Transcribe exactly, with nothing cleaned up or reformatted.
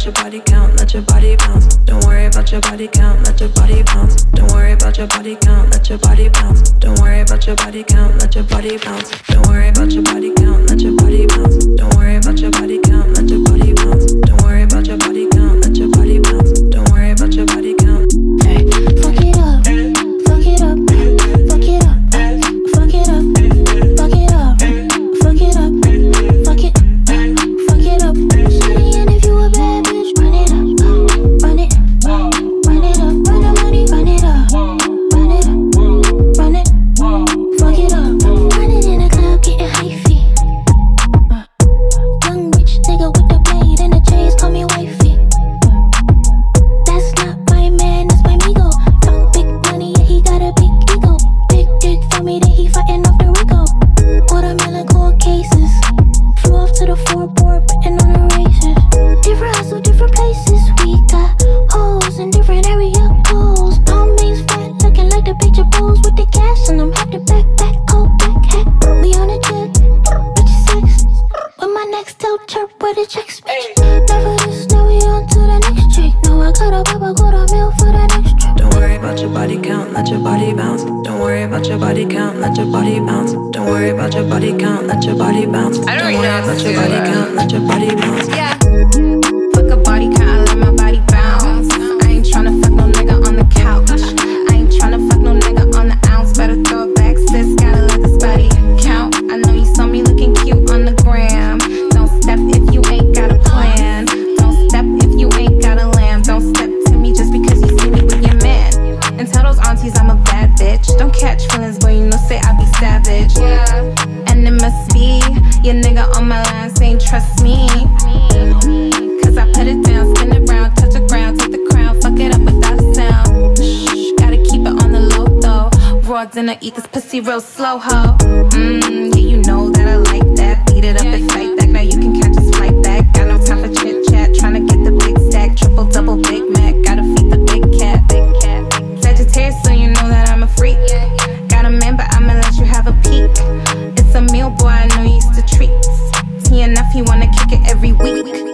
your body count, let your body bounce. Don't worry about your body count, let your body bounce. Don't worry about your body count, let your body bounce. Don't worry about your body count, let your body bounce. Don't worry about your body count, let your body bounce. Don't worry about your body count, let your body bounce. Don't worry about your body count, let your body bounce. Don't worry about your body count. Hey, fuck it up, fuck it up, fuck it up, fuck it up, fuck it up, fuck it up, fuck it, fuck it up. Shawty, and if you a bad bitch, run it up, run it, run it up, run the money, run it up, run it, run it, fuck it up, run it in the club, getting high feet. Uh, young rich nigga with the blade and the J's, call me wifey. That's not my man, that's my migo. Talk big money, yeah, he got a big ego. Big dick for me, that he fighting off the Rico. Watermelon cold cases, flew off to the floorboard, putting on the races. Different hustle, different places. We got hoes in different area codes. Palm beans fat, looking like the picture pose with the cash, and I'm half the back, back, cold back hat. We on a jet, bitch sex. With my next toe chirp, where the checks, bitch. Never this, now we on to the next trick. No, I got a papa, got a meal for the next trip. Don't worry about your body count, let your body bounce. Don't worry about your body count, let your body bounce. Don't worry about your body count, let your body bounce. I don't Don't really worry know how to about your do body that. count, let your body bounce. Yeah. Fuck a body count, I let my body bounce. I ain't tryna fuck no nigga on the couch. I ain't tryna fuck no nigga on the ounce. Better throw it back, sis, gotta let this body count. I know you saw me looking cute on the gram. Don't step if you ain't got a plan. Don't step if you ain't got a lamb. Don't step to me just because you see me with your man. And tell those aunties I'm a bad bitch. Don't catch feelings, boy, you know say I be savage. Yeah. And it must be your nigga on my line saying trust me. Cause I put it down, spin it round, touch the ground, take the crown, fuck it up without a sound. Shh, gotta keep it on the low though. Raw dinner, eat this pussy real slow, ho. Mmm, yeah, you know that I like that. Beat it up and fight back, now you can catch us flight back. Got no time for chit chat, tryna get the big stack. Triple, double, Big Mac, gotta feed the big cat. Sagittarius, so you know that I'm a freak. Got a man, but I'ma let you have a peek. It's a meal, boy, I know you used to treats. He enough, he wanna kick it every week.